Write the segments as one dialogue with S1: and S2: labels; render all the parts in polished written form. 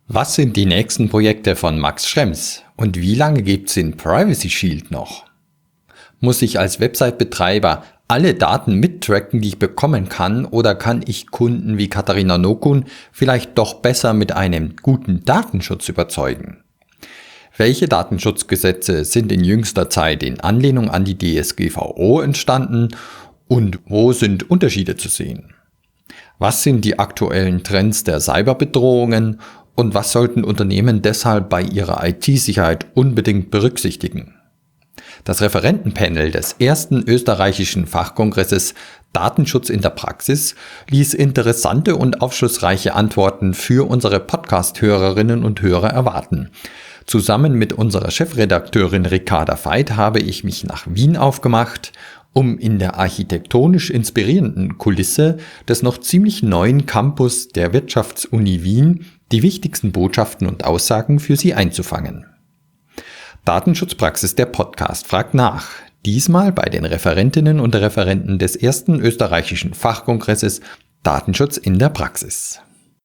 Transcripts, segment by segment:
S1: Was sind die nächsten Projekte von Max Schrems und wie lange gibt's den Privacy Shield noch? Muss ich als Website-Betreiber alle Daten mittracken, die ich bekommen kann, oder kann ich Kunden wie Katharina Nokun vielleicht doch besser mit einem guten Datenschutz überzeugen? Welche Datenschutzgesetze sind in jüngster Zeit in Anlehnung an die DSGVO entstanden und wo sind Unterschiede zu sehen? Was sind die aktuellen Trends der Cyberbedrohungen und was sollten Unternehmen deshalb bei ihrer IT-Sicherheit unbedingt berücksichtigen? Das Referentenpanel des ersten österreichischen Fachkongresses Datenschutz in der Praxis ließ interessante und aufschlussreiche Antworten für unsere Podcast-Hörerinnen und Hörer erwarten. Zusammen mit unserer Chefredakteurin Ricarda Veit habe ich mich nach Wien aufgemacht, um in der architektonisch inspirierenden Kulisse des noch ziemlich neuen Campus der Wirtschaftsuni Wien die wichtigsten Botschaften und Aussagen für Sie einzufangen. Datenschutzpraxis, der Podcast, fragt nach. Diesmal bei den Referentinnen und Referenten des ersten österreichischen Fachkongresses Datenschutz in der Praxis.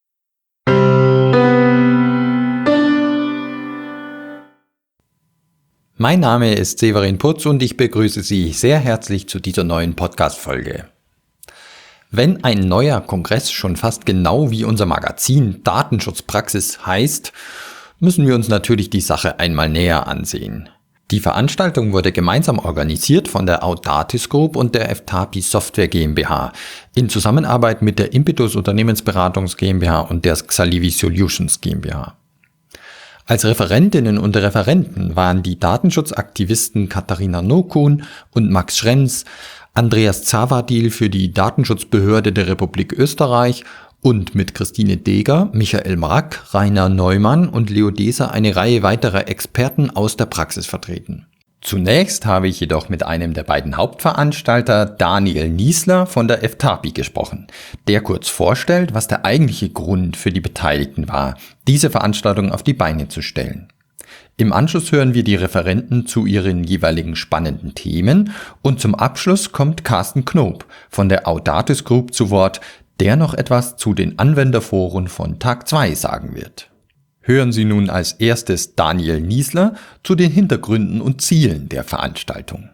S1: Mein Name ist Severin Putz und ich begrüße Sie sehr herzlich zu dieser neuen Podcast-Folge. Wenn ein neuer Kongress schon fast genau wie unser Magazin Datenschutzpraxis heißt, müssen wir uns natürlich die Sache einmal näher ansehen. Die Veranstaltung wurde gemeinsam organisiert von der Audatis Group und der FTAPI Software GmbH in Zusammenarbeit mit der Impetus Unternehmensberatungs GmbH und der Xalivi Solutions GmbH. Als Referentinnen und Referenten waren die Datenschutzaktivisten Katharina Nokun und Max Schrems, Andreas Zavadil für die Datenschutzbehörde der Republik Österreich und mit Christine Deger, Michael Mrack, Rainer Neumann und Leo Deser eine Reihe weiterer Experten aus der Praxis vertreten. Zunächst habe ich jedoch mit einem der beiden Hauptveranstalter, Daniel Niesler von der FTAPI, gesprochen, der kurz vorstellt, was der eigentliche Grund für die Beteiligten war, diese Veranstaltung auf die Beine zu stellen. Im Anschluss hören wir die Referenten zu ihren jeweiligen spannenden Themen und zum Abschluss kommt Carsten Knob von der Audatis Group zu Wort, der noch etwas zu den Anwenderforen von Tag 2 sagen wird. Hören Sie nun als erstes Daniel Niesler zu den Hintergründen und Zielen der Veranstaltung.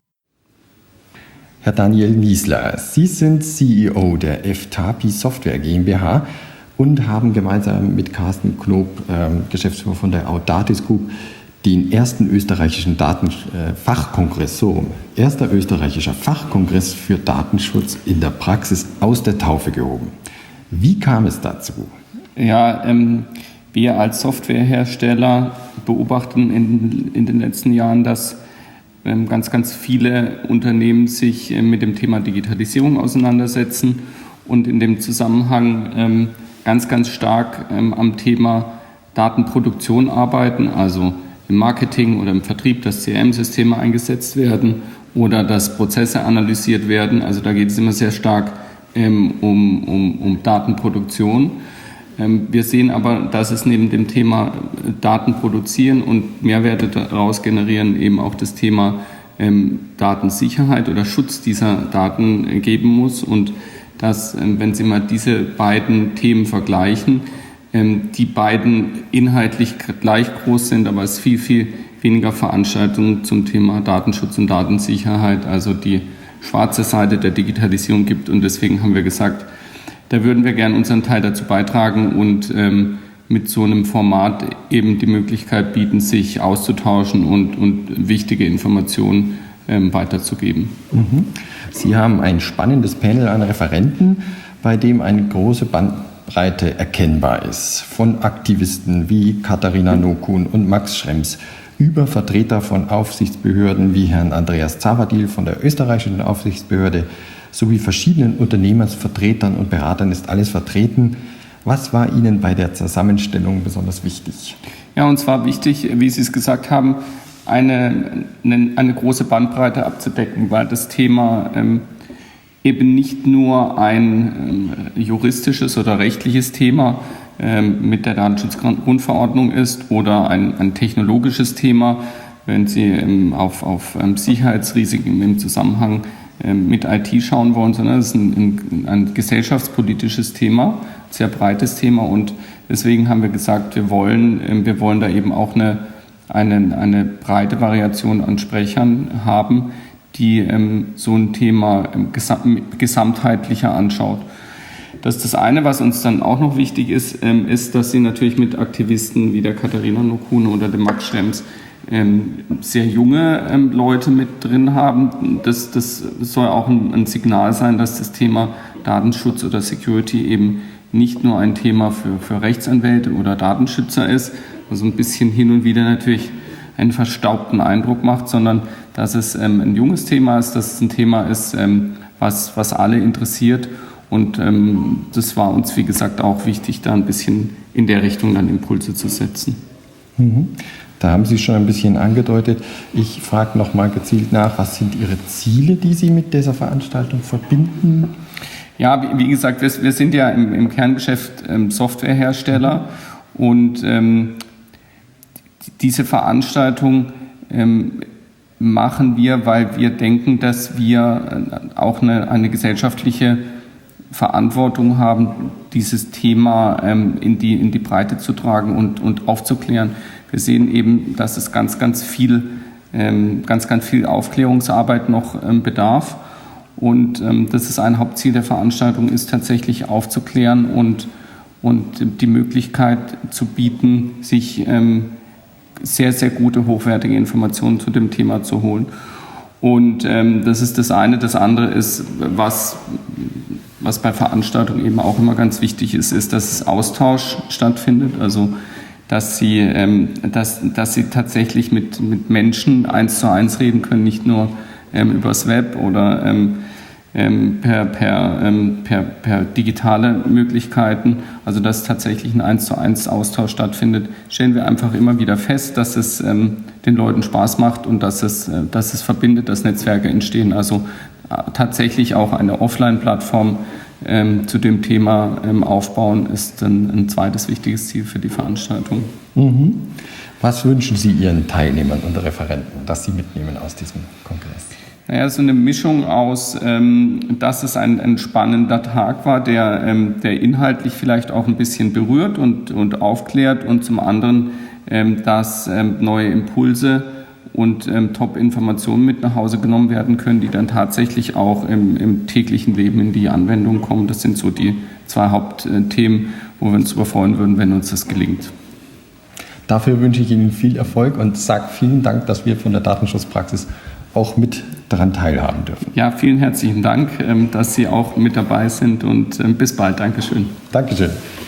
S1: Herr Daniel Niesler, Sie sind CEO der FTAPI Software GmbH und haben gemeinsam mit Carsten Knob, Geschäftsführer von der Audatis Group, den ersten österreichischen Fachkongress, erster österreichischer Fachkongress für Datenschutz in der Praxis aus der Taufe gehoben. Wie kam es dazu?
S2: Ja, wir als Softwarehersteller beobachten in den letzten Jahren, dass ganz viele Unternehmen sich mit dem Thema Digitalisierung auseinandersetzen und in dem Zusammenhang ganz stark am Thema Datenproduktion arbeiten, also im Marketing oder im Vertrieb, dass CRM-Systeme eingesetzt werden oder dass Prozesse analysiert werden. Also da geht es immer sehr stark um Datenproduktion. Wir sehen aber, dass es neben dem Thema Daten produzieren und Mehrwerte daraus generieren eben auch das Thema Datensicherheit oder Schutz dieser Daten geben muss und dass, wenn Sie mal diese beiden Themen vergleichen, die beiden inhaltlich gleich groß sind, aber es viel weniger Veranstaltungen zum Thema Datenschutz und Datensicherheit, also die schwarze Seite der Digitalisierung gibt. Und deswegen haben wir gesagt, da würden wir gerne unseren Teil dazu beitragen und mit so einem Format eben die Möglichkeit bieten, sich auszutauschen und wichtige Informationen weiterzugeben.
S1: Sie haben ein spannendes Panel an Referenten, bei dem eine große Bandbreite erkennbar ist. Von Aktivisten wie Katharina Nokun und Max Schrems über Vertreter von Aufsichtsbehörden wie Herrn Andreas Zavadil von der österreichischen Aufsichtsbehörde sowie verschiedenen Unternehmensvertretern und Beratern ist alles vertreten. Was war Ihnen bei der Zusammenstellung besonders wichtig?
S2: Ja, uns war wichtig, wie Sie es gesagt haben, eine große Bandbreite abzudecken, weil das Thema eben nicht nur ein juristisches oder rechtliches Thema mit der Datenschutzgrundverordnung ist oder ein technologisches Thema, wenn Sie auf Sicherheitsrisiken im Zusammenhang mit IT schauen wollen, sondern es ist ein gesellschaftspolitisches Thema, sehr breites Thema und Deswegen haben wir gesagt, wir wollen da eben auch eine breite Variation an Sprechern haben, die so ein Thema gesamtheitlicher anschaut. Das ist das eine, was uns dann auch noch wichtig ist, dass Sie natürlich mit Aktivisten wie der Katharina Nokune oder dem Max Schrems sehr junge Leute mit drin haben. Das soll auch ein Signal sein, dass das Thema Datenschutz oder Security eben nicht nur ein Thema für Rechtsanwälte oder Datenschützer ist, was ein bisschen hin und wieder natürlich einen verstaubten Eindruck macht, sondern dass es ein junges Thema ist, dass es ein Thema ist, was alle interessiert. Und das war uns, wie gesagt, auch wichtig, da ein bisschen in der Richtung dann Impulse zu setzen.
S3: Da haben Sie schon ein bisschen angedeutet. Ich frage noch mal gezielt nach, was sind Ihre Ziele, die Sie mit dieser Veranstaltung verbinden?
S2: Ja, wie gesagt, wir sind ja im Kerngeschäft Softwarehersteller und diese Veranstaltung machen wir, weil wir denken, dass wir auch eine gesellschaftliche Verantwortung haben, dieses Thema in die Breite zu tragen und aufzuklären. Wir sehen eben, dass es ganz viel Aufklärungsarbeit noch bedarf. Und das ist ein Hauptziel der Veranstaltung, ist tatsächlich aufzuklären und die Möglichkeit zu bieten, sich sehr, sehr gute, hochwertige Informationen zu dem Thema zu holen. Und das ist das eine. Das andere ist, was bei Veranstaltungen eben auch immer ganz wichtig ist, dass Austausch stattfindet. Also dass sie tatsächlich mit Menschen 1:1 reden können, nicht nur übers Web oder per digitale Möglichkeiten, also dass tatsächlich ein 1:1 Austausch stattfindet, stellen wir einfach immer wieder fest, dass es den Leuten Spaß macht und dass es verbindet, dass Netzwerke entstehen. Also tatsächlich auch eine Offline-Plattform zu dem Thema aufbauen, ist ein zweites wichtiges Ziel für die Veranstaltung.
S3: Was wünschen Sie Ihren Teilnehmern und Referenten, dass sie mitnehmen aus diesem Kongress?
S2: Naja, so eine Mischung aus, dass es ein spannender Tag war, der inhaltlich vielleicht auch ein bisschen berührt und aufklärt und zum anderen, dass neue Impulse und Top-Informationen mit nach Hause genommen werden können, die dann tatsächlich auch im täglichen Leben in die Anwendung kommen. Das sind so die zwei Hauptthemen, wo wir uns überfreuen würden, wenn uns das gelingt.
S3: Dafür wünsche ich Ihnen viel Erfolg und sage vielen Dank, dass wir von der Datenschutzpraxis auch mit daran teilhaben dürfen.
S2: Ja, vielen herzlichen Dank, dass Sie auch mit dabei sind und bis bald. Dankeschön.
S3: Dankeschön.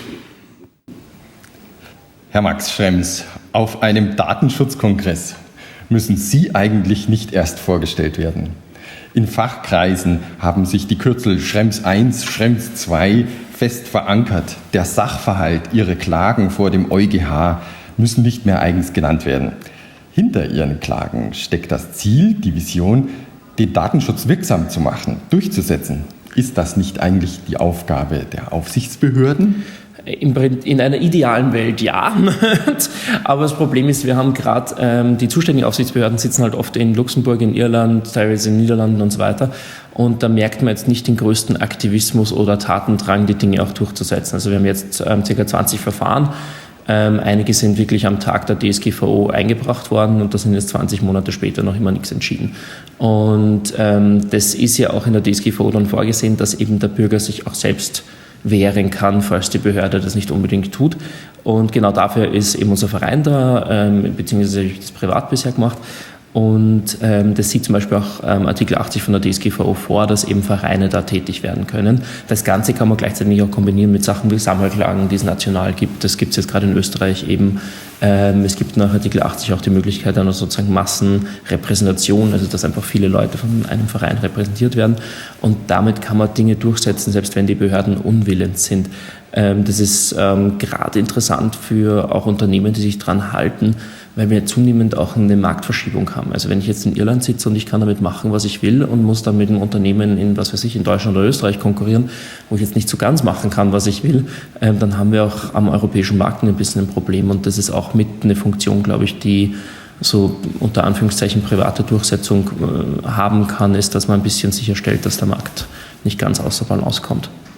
S3: Herr Max Schrems, auf einem Datenschutzkongress müssen Sie eigentlich nicht erst vorgestellt werden. In Fachkreisen haben sich die Kürzel Schrems 1, Schrems 2 fest verankert. Der Sachverhalt, Ihre Klagen vor dem EuGH müssen nicht mehr eigens genannt werden. Hinter Ihren Klagen steckt das Ziel, die Vision, den Datenschutz wirksam zu machen, durchzusetzen. Ist das nicht eigentlich die Aufgabe der Aufsichtsbehörden?
S4: In einer idealen Welt ja, aber das Problem ist, wir haben gerade die zuständigen Aufsichtsbehörden sitzen halt oft in Luxemburg, in Irland, teilweise in den Niederlanden und so weiter und da merkt man jetzt nicht den größten Aktivismus oder Tatendrang, die Dinge auch durchzusetzen. Also wir haben jetzt ca. 20 Verfahren, einige sind wirklich am Tag der DSGVO eingebracht worden und da sind jetzt 20 Monate später noch immer nichts entschieden. Und das ist ja auch in der DSGVO dann vorgesehen, dass eben der Bürger sich auch selbst wehren kann, falls die Behörde das nicht unbedingt tut. Und genau dafür ist eben unser Verein da, beziehungsweise habe ich das privat bisher gemacht. Und das sieht zum Beispiel auch Artikel 80 von der DSGVO vor, dass eben Vereine da tätig werden können. Das Ganze kann man gleichzeitig auch kombinieren mit Sachen wie Sammelklagen, die es national gibt. Das gibt es jetzt gerade in Österreich eben. Es gibt nach Artikel 80 auch die Möglichkeit einer sozusagen Massenrepräsentation, also dass einfach viele Leute von einem Verein repräsentiert werden. Und damit kann man Dinge durchsetzen, selbst wenn die Behörden unwillens sind. Das ist gerade interessant für auch Unternehmen, die sich dran halten, weil wir zunehmend auch eine Marktverschiebung haben. Also wenn ich jetzt in Irland sitze und ich kann damit machen, was ich will und muss dann mit einem Unternehmen in, was weiß ich, in Deutschland oder Österreich konkurrieren, wo ich jetzt nicht so ganz machen kann, was ich will, dann haben wir auch am europäischen Markt ein bisschen ein Problem. Und das ist auch mit eine Funktion, glaube ich, die so unter Anführungszeichen private Durchsetzung haben kann, ist, dass man ein bisschen sicherstellt, dass der Markt nicht ganz außer Balance kommt.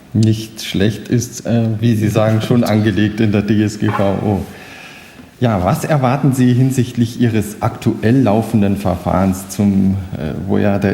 S3: nicht schlecht ist, wie Sie sagen, schon angelegt in der DSGVO. Ja, was erwarten Sie hinsichtlich Ihres aktuell laufenden Verfahrens, wo ja der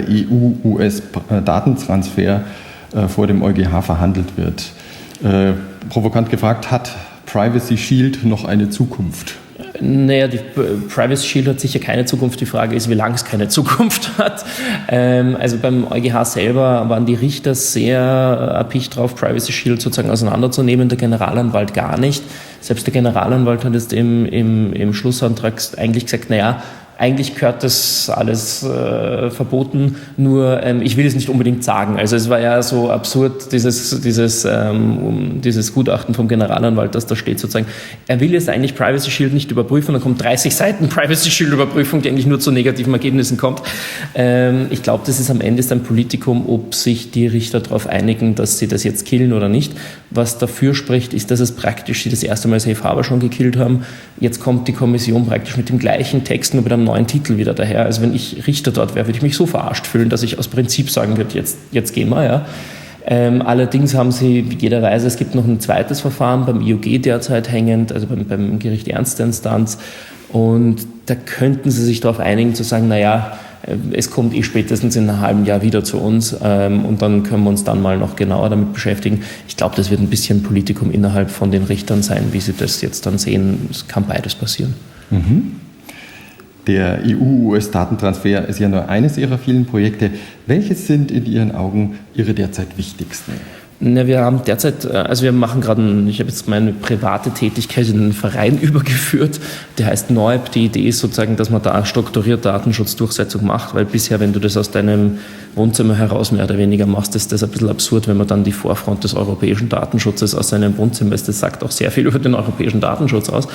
S3: EU-US-Datentransfer vor dem EuGH verhandelt wird? Provokant gefragt, hat Privacy Shield noch eine Zukunft?
S4: Naja, die Privacy Shield hat sicher keine Zukunft. Die Frage ist, wie lange es keine Zukunft hat. Also beim EuGH selber waren die Richter sehr erpicht drauf, Privacy Shield sozusagen auseinanderzunehmen, der Generalanwalt gar nicht. Selbst der Generalanwalt hat jetzt im Schlussantrag eigentlich gesagt, naja, eigentlich gehört das alles verboten, nur ich will es nicht unbedingt sagen. Also es war ja so absurd, dieses Gutachten vom Generalanwalt, dass da steht sozusagen, er will jetzt eigentlich Privacy Shield nicht überprüfen, dann kommt 30 Seiten Privacy Shield Überprüfung, die eigentlich nur zu negativen Ergebnissen kommt. Ich glaube, das ist am Ende ein Politikum, ob sich die Richter darauf einigen, dass sie das jetzt killen oder nicht. Was dafür spricht, ist, dass es praktisch sie das erste Mal Safe Harbor schon gekillt haben. Jetzt kommt die Kommission praktisch mit dem gleichen Text, nur mit einem neuen Titel wieder daher. Also wenn ich Richter dort wäre, würde ich mich so verarscht fühlen, dass ich aus Prinzip sagen würde, jetzt gehen wir. Ja. Allerdings haben sie, wie jeder weiß, es gibt noch ein zweites Verfahren beim IOG derzeit hängend, also beim Gericht Ernster Instanz. Und da könnten sie sich darauf einigen, zu sagen, naja, es kommt spätestens in einem halben Jahr wieder zu uns und dann können wir uns dann mal noch genauer damit beschäftigen. Ich glaube, das wird ein bisschen Politikum innerhalb von den Richtern sein, wie sie das jetzt dann sehen. Es kann beides passieren.
S3: Mhm. Der EU-US-Datentransfer ist ja nur eines Ihrer vielen Projekte. Welches sind in Ihren Augen Ihre derzeit wichtigsten?
S4: Na, wir haben derzeit, also wir machen gerade, ich habe jetzt meine private Tätigkeit in einen Verein übergeführt, der heißt NOIB. Die Idee ist sozusagen, dass man da strukturiert Datenschutzdurchsetzung macht, weil bisher, wenn du das aus deinem Wohnzimmer heraus mehr oder weniger machst, ist das ein bisschen absurd, wenn man dann die Vorfront des europäischen Datenschutzes aus seinem Wohnzimmer ist. Das sagt auch sehr viel über den europäischen Datenschutz aus.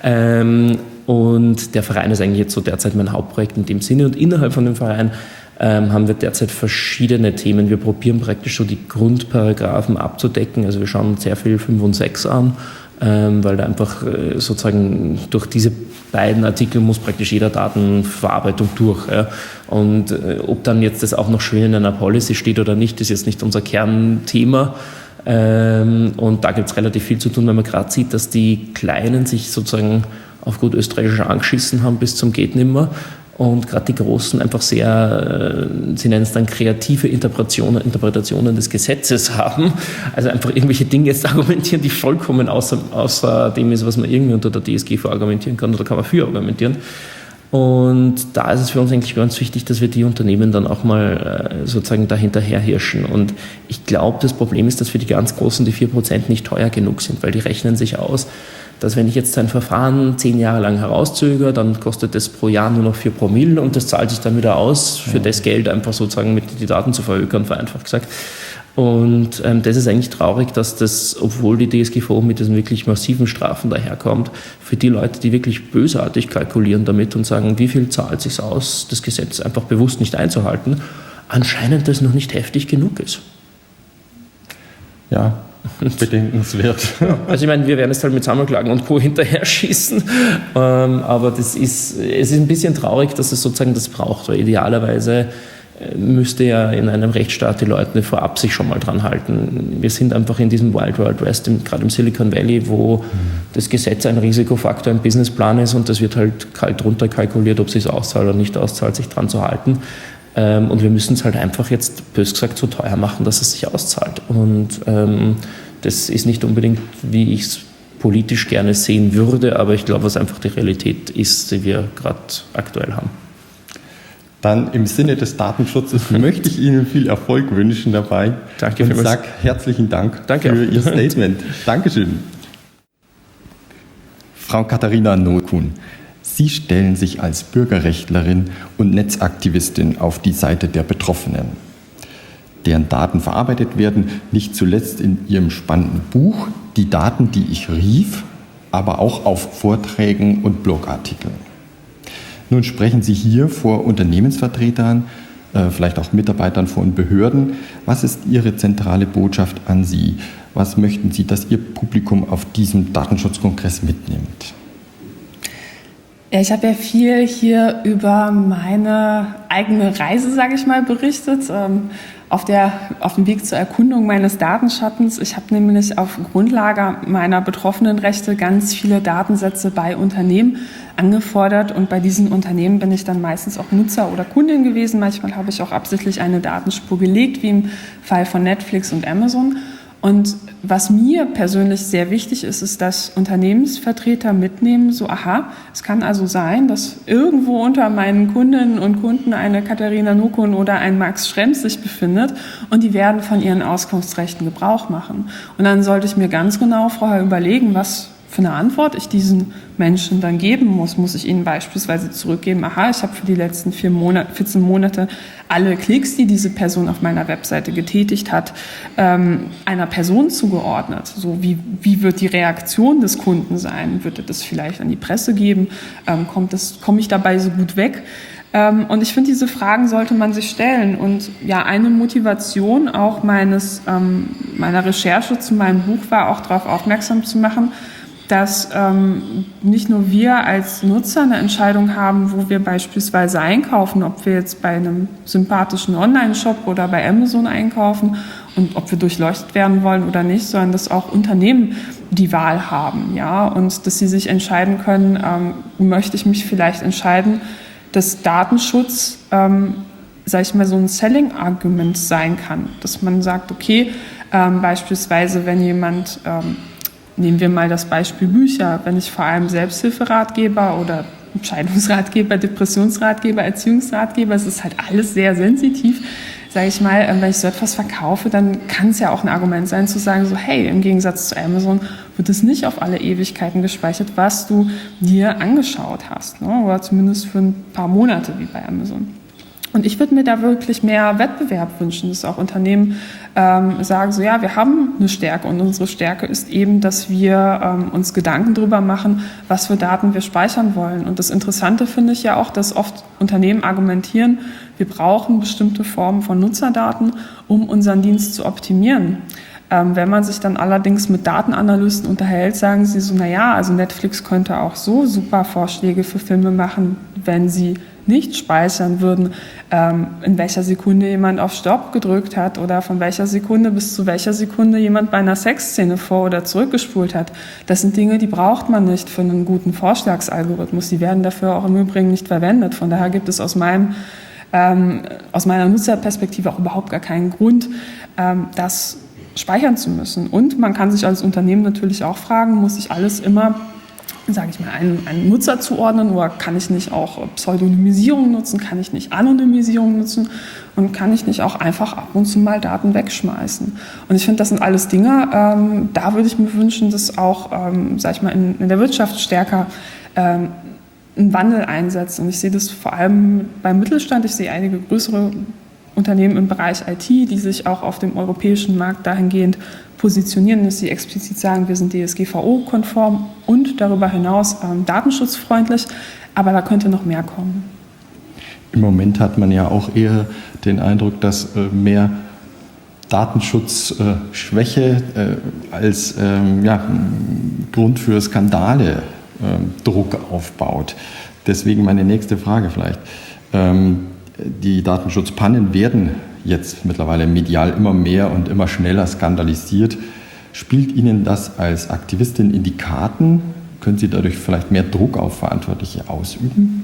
S4: Und der Verein ist eigentlich jetzt so derzeit mein Hauptprojekt in dem Sinne. Und innerhalb von dem Verein haben wir derzeit verschiedene Themen. Wir probieren praktisch so die Grundparagraphen abzudecken. Also wir schauen uns sehr viel 5 und 6 an, weil da einfach sozusagen durch diese beiden Artikel muss praktisch jeder Datenverarbeitung durch. Ja. Und ob dann jetzt das auch noch schön in einer Policy steht oder nicht, ist jetzt nicht unser Kernthema. Und da gibt es relativ viel zu tun, wenn man gerade sieht, dass die Kleinen sich sozusagen auf gut Österreichisch angeschissen haben bis zum Gehtnimmer. Und gerade die Großen einfach sehr, sie nennen es dann kreative Interpretationen des Gesetzes haben. Also einfach irgendwelche Dinge jetzt argumentieren, die vollkommen außer dem ist, was man irgendwie unter der DSGVO argumentieren kann oder kann man für argumentieren. Und da ist es für uns eigentlich ganz wichtig, dass wir die Unternehmen dann auch mal sozusagen dahinterher hirschen. Und ich glaube, das Problem ist, dass für die ganz Großen die 4% nicht teuer genug sind, weil die rechnen sich aus, dass wenn ich jetzt ein Verfahren 10 Jahre lang herauszögere, dann kostet das pro Jahr nur noch 4 Promille und das zahlt sich dann wieder aus, für das Geld einfach sozusagen mit die Daten zu verhökern, vereinfacht gesagt. Und das ist eigentlich traurig, dass das, obwohl die DSGVO mit diesen wirklich massiven Strafen daherkommt, für die Leute, die wirklich bösartig kalkulieren damit und sagen, wie viel zahlt sich aus, das Gesetz einfach bewusst nicht einzuhalten, anscheinend das noch nicht heftig genug ist.
S3: Ja, bedenkenswert.
S4: Also ich meine, wir werden es halt mit Sammelklagen und Co. hinterher schießen, aber es ist ein bisschen traurig, dass es sozusagen das braucht, weil idealerweise müsste ja in einem Rechtsstaat die Leute vorab sich schon mal dran halten. Wir sind einfach in diesem Wild Wild West, gerade im Silicon Valley, wo das Gesetz ein Risikofaktor im Businessplan ist und das wird halt kalt runterkalkuliert, ob es sich auszahlt oder nicht auszahlt, sich dran zu halten. Und wir müssen es halt einfach jetzt, bös gesagt, so teuer machen, dass es sich auszahlt. Und das ist nicht unbedingt, wie ich es politisch gerne sehen würde, aber ich glaube, was einfach die Realität ist, die wir gerade aktuell haben.
S3: Dann im Sinne des Datenschutzes möchte ich Ihnen viel Erfolg wünschen dabei.
S4: Danke
S3: und sage herzlichen Dank für Ihr Statement. Dankeschön. Frau Katharina Nohlkuhn, Sie stellen sich als Bürgerrechtlerin und Netzaktivistin auf die Seite der Betroffenen, deren Daten verarbeitet werden, nicht zuletzt in Ihrem spannenden Buch Die Daten, die ich rief, aber auch auf Vorträgen und Blogartikeln. Nun sprechen Sie hier vor Unternehmensvertretern, vielleicht auch Mitarbeitern von Behörden. Was ist Ihre zentrale Botschaft an Sie? Was möchten Sie, dass Ihr Publikum auf diesem Datenschutzkongress mitnimmt?
S5: Ja, ich habe ja viel hier über meine eigene Reise, sage ich mal, berichtet, auf dem Weg zur Erkundung meines Datenschattens. Ich habe nämlich auf Grundlage meiner betroffenen Rechte ganz viele Datensätze bei Unternehmen angefordert und bei diesen Unternehmen bin ich dann meistens auch Nutzer oder Kundin gewesen. Manchmal habe ich auch absichtlich eine Datenspur gelegt, wie im Fall von Netflix und Amazon. Und was mir persönlich sehr wichtig ist, ist, dass Unternehmensvertreter mitnehmen, so es kann also sein, dass irgendwo unter meinen Kundinnen und Kunden eine Katharina Nokun oder ein Max Schrems sich befindet und die werden von ihren Auskunftsrechten Gebrauch machen. Und dann sollte ich mir ganz genau vorher überlegen, was für eine Antwort ich diesen Menschen dann geben muss. Muss ich ihnen beispielsweise zurückgeben, ich habe für die letzten 14 Monate alle Klicks, die diese Person auf meiner Webseite getätigt hat, einer Person zugeordnet. So wie wird die Reaktion des Kunden sein? Wird er das vielleicht an die Presse geben? Komme ich dabei so gut weg? Und ich finde, diese Fragen sollte man sich stellen. Und ja, eine Motivation auch meiner Recherche zu meinem Buch war auch darauf aufmerksam zu machen, dass nicht nur wir als Nutzer eine Entscheidung haben, wo wir beispielsweise einkaufen, ob wir jetzt bei einem sympathischen Online-Shop oder bei Amazon einkaufen und ob wir durchleuchtet werden wollen oder nicht, sondern dass auch Unternehmen die Wahl haben, ja, und dass sie sich entscheiden können, möchte ich mich vielleicht entscheiden, dass Datenschutz, sage ich mal, so ein Selling-Argument sein kann, dass man sagt, okay, beispielsweise, wenn jemand nehmen wir mal das Beispiel Bücher. Wenn ich vor allem Selbsthilferatgeber oder Entscheidungsratgeber, Depressionsratgeber, Erziehungsratgeber, es ist halt alles sehr sensitiv, sage ich mal, wenn ich so etwas verkaufe, dann kann es ja auch ein Argument sein zu sagen, so hey, im Gegensatz zu Amazon wird es nicht auf alle Ewigkeiten gespeichert, was du dir angeschaut hast, ne? Oder zumindest für ein paar Monate wie bei Amazon. Und ich würde mir da wirklich mehr Wettbewerb wünschen, dass auch Unternehmen sagen, so ja, wir haben eine Stärke und unsere Stärke ist eben, dass wir uns Gedanken darüber machen, was für Daten wir speichern wollen. Und das Interessante finde ich ja auch, dass oft Unternehmen argumentieren, wir brauchen bestimmte Formen von Nutzerdaten, um unseren Dienst zu optimieren. Wenn man sich dann allerdings mit Datenanalysten unterhält, sagen sie so, also Netflix könnte auch so super Vorschläge für Filme machen, wenn sie nicht speichern würden, in welcher Sekunde jemand auf Stopp gedrückt hat oder von welcher Sekunde bis zu welcher Sekunde jemand bei einer Sexszene vor- oder zurückgespult hat. Das sind Dinge, die braucht man nicht für einen guten Vorschlagsalgorithmus. Die werden dafür auch im Übrigen nicht verwendet. Von daher gibt es aus meiner Nutzerperspektive auch überhaupt gar keinen Grund, das speichern zu müssen. Und man kann sich als Unternehmen natürlich auch fragen, muss ich alles immer, sage ich mal, einen Nutzer zuordnen oder kann ich nicht auch Pseudonymisierung nutzen, kann ich nicht Anonymisierung nutzen und kann ich nicht auch einfach ab und zu mal Daten wegschmeißen. Und ich finde, das sind alles Dinge, da würde ich mir wünschen, dass auch, sage ich mal, in der Wirtschaft stärker ein Wandel einsetzt. Und ich sehe das vor allem beim Mittelstand, ich sehe einige größere Unternehmen im Bereich IT, die sich auch auf dem europäischen Markt dahingehend positionieren, dass sie explizit sagen, wir sind DSGVO-konform und darüber hinaus datenschutzfreundlich, aber da könnte noch mehr kommen.
S3: Im Moment hat man ja auch eher den Eindruck, dass mehr Datenschutzschwäche als Grund für Skandale Druck aufbaut. Deswegen meine nächste Frage vielleicht. Die Datenschutzpannen werden jetzt mittlerweile medial immer mehr und immer schneller skandalisiert. Spielt Ihnen das als Aktivistin in die Karten? Können Sie dadurch vielleicht mehr Druck auf Verantwortliche ausüben?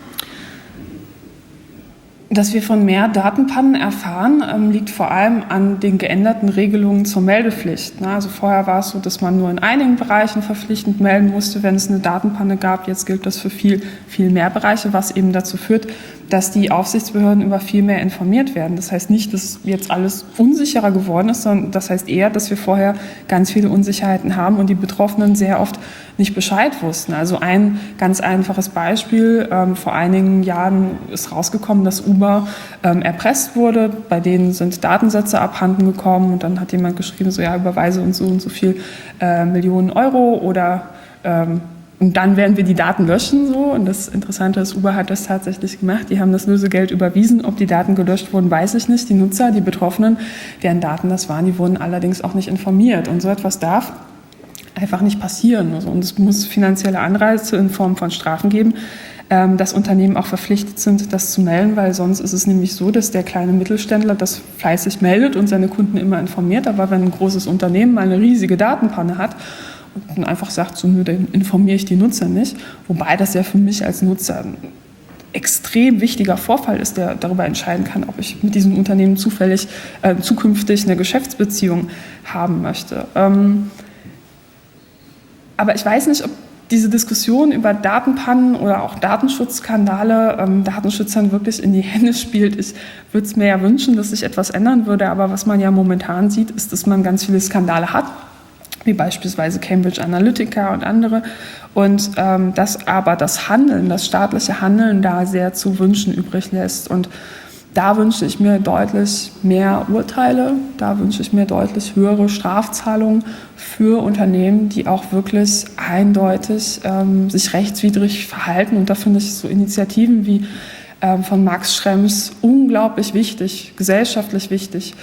S5: Dass wir von mehr Datenpannen erfahren, liegt vor allem an den geänderten Regelungen zur Meldepflicht. Also vorher war es so, dass man nur in einigen Bereichen verpflichtend melden musste, wenn es eine Datenpanne gab. Jetzt gilt das für viel, viel mehr Bereiche, was eben dazu führt, dass die Aufsichtsbehörden über viel mehr informiert werden. Das heißt nicht, dass jetzt alles unsicherer geworden ist, sondern das heißt eher, dass wir vorher ganz viele Unsicherheiten haben und die Betroffenen sehr oft nicht Bescheid wussten. Also ein ganz einfaches Beispiel, vor einigen Jahren ist rausgekommen, dass Uber erpresst wurde. Bei denen sind Datensätze abhanden gekommen und dann hat jemand geschrieben, so ja, überweise uns so und so viel Millionen Euro oder und dann werden wir die Daten löschen. So. Und das Interessante ist, Uber hat das tatsächlich gemacht. Die haben das Lösegeld überwiesen. Ob die Daten gelöscht wurden, weiß ich nicht. Die Nutzer, die Betroffenen, deren Daten das waren, die wurden allerdings auch nicht informiert. Und so etwas darf einfach nicht passieren. Und es muss finanzielle Anreize in Form von Strafen geben, dass Unternehmen auch verpflichtet sind, das zu melden, weil sonst ist es nämlich so, dass der kleine Mittelständler das fleißig meldet und seine Kunden immer informiert. Aber wenn ein großes Unternehmen mal eine riesige Datenpanne hat und dann einfach sagt, so, dann informiere ich die Nutzer nicht, wobei das ja für mich als Nutzer ein extrem wichtiger Vorfall ist, der darüber entscheiden kann, ob ich mit diesem Unternehmen zukünftig eine Geschäftsbeziehung haben möchte. Aber ich weiß nicht, ob diese Diskussion über Datenpannen oder auch Datenschutzskandale Datenschützern wirklich in die Hände spielt. Ich würde es mir ja wünschen, dass sich etwas ändern würde, aber was man ja momentan sieht, ist, dass man ganz viele Skandale hat, wie beispielsweise Cambridge Analytica und andere, und dass aber das staatliche Handeln da sehr zu wünschen übrig lässt. Und da wünsche ich mir deutlich mehr Urteile, da wünsche ich mir deutlich höhere Strafzahlungen für Unternehmen, die auch wirklich eindeutig sich rechtswidrig verhalten. Und da finde ich so Initiativen wie von Max Schrems unglaublich wichtig, gesellschaftlich wichtig,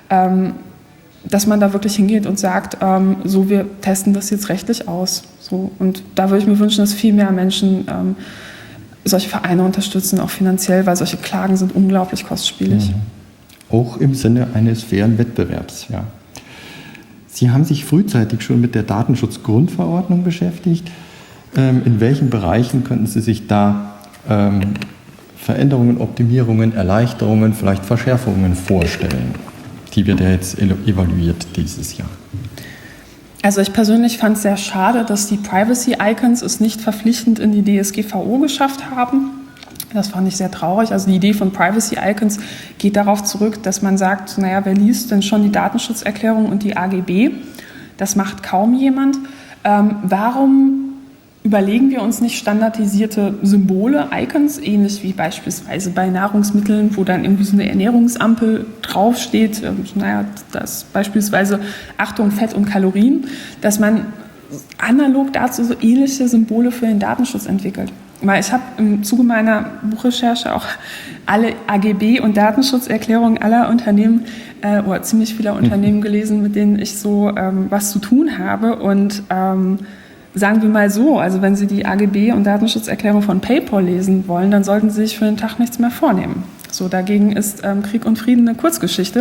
S5: dass man da wirklich hingeht und sagt, so, wir testen das jetzt rechtlich aus. So. Und da würde ich mir wünschen, dass viel mehr Menschen solche Vereine unterstützen, auch finanziell, weil solche Klagen sind unglaublich kostspielig.
S3: Auch im Sinne eines fairen Wettbewerbs, ja. Sie haben sich frühzeitig schon mit der Datenschutzgrundverordnung beschäftigt. In welchen Bereichen könnten Sie sich da Veränderungen, Optimierungen, Erleichterungen, vielleicht Verschärfungen vorstellen? Die wird ja jetzt evaluiert dieses Jahr.
S5: Also ich persönlich fand es sehr schade, dass die Privacy-Icons es nicht verpflichtend in die DSGVO geschafft haben. Das fand ich sehr traurig. Also die Idee von Privacy-Icons geht darauf zurück, dass man sagt, naja, wer liest denn schon die Datenschutzerklärung und die AGB? Das macht kaum jemand. Warum überlegen wir uns nicht standardisierte Symbole, Icons, ähnlich wie beispielsweise bei Nahrungsmitteln, wo dann irgendwie so eine Ernährungsampel draufsteht, das beispielsweise Achtung, Fett und Kalorien, dass man analog dazu so ähnliche Symbole für den Datenschutz entwickelt. Weil ich habe im Zuge meiner Buchrecherche auch alle AGB und Datenschutzerklärungen aller Unternehmen oder ziemlich vieler Unternehmen gelesen, mit denen ich so was zu tun habe. Und sagen wir mal so, also wenn Sie die AGB und Datenschutzerklärung von PayPal lesen wollen, dann sollten Sie sich für den Tag nichts mehr vornehmen. So, dagegen ist Krieg und Frieden eine Kurzgeschichte.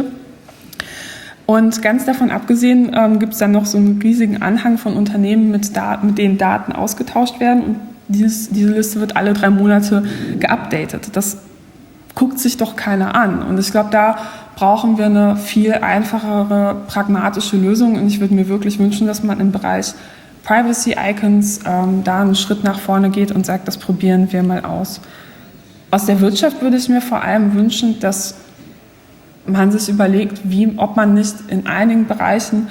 S5: Und ganz davon abgesehen gibt es dann noch so einen riesigen Anhang von Unternehmen, mit denen Daten ausgetauscht werden. Und diese Liste wird alle 3 Monate geupdatet. Das guckt sich doch keiner an. Und ich glaube, da brauchen wir eine viel einfachere, pragmatische Lösung. Und ich würde mir wirklich wünschen, dass man im Bereich Privacy-Icons da einen Schritt nach vorne geht und sagt, das probieren wir mal aus. Aus der Wirtschaft würde ich mir vor allem wünschen, dass man sich überlegt, ob man nicht in einigen Bereichen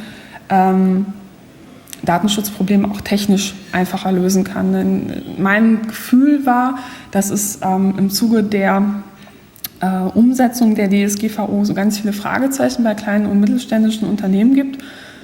S5: Datenschutzprobleme auch technisch einfacher lösen kann. Denn mein Gefühl war, dass es im Zuge der Umsetzung der DSGVO so ganz viele Fragezeichen bei kleinen und mittelständischen Unternehmen gibt.